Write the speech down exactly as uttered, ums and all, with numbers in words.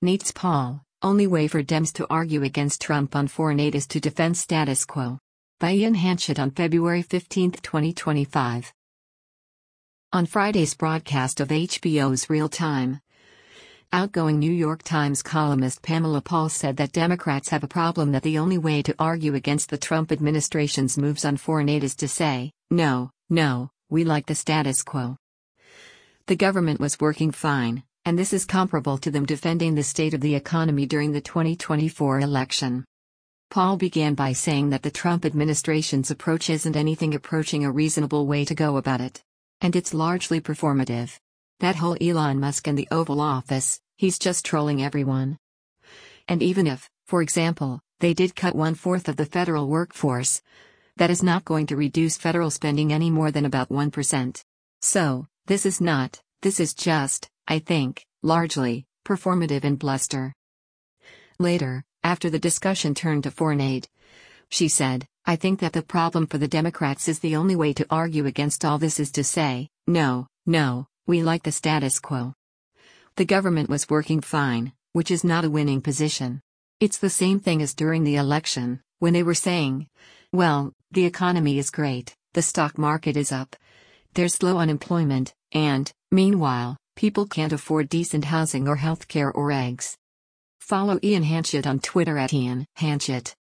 Needs Paul, only way for Dems to argue against Trump on foreign aid is to defend status quo. By Ian Hanchett on February fifteenth, twenty twenty-five. On Friday's broadcast of H B O's Real Time, outgoing New York Times columnist Pamela Paul said that Democrats have a problem, that the only way to argue against the Trump administration's moves on foreign aid is to say, no, no, we like the status quo. The government was working fine, and this is comparable to them defending the state of the economy during the twenty twenty-four election. Paul began by saying that the Trump administration's approach isn't anything approaching a reasonable way to go about it. And it's largely performative. That whole Elon Musk and the Oval Office, he's just trolling everyone. And even if, for example, they did cut one-fourth of the federal workforce, that is not going to reduce federal spending any more than about one percent. So, this is not, this is just, I think, largely, performative and bluster. Later, after the discussion turned to foreign aid, she said, I think that the problem for the Democrats is the only way to argue against all this is to say, no, no, we like the status quo. The government was working fine, which is not a winning position. It's the same thing as during the election, when they were saying, well, the economy is great, the stock market is up, there's low unemployment, and, meanwhile, people can't afford decent housing or healthcare or eggs. Follow Ian Hanchett on Twitter at Ian Hanchett.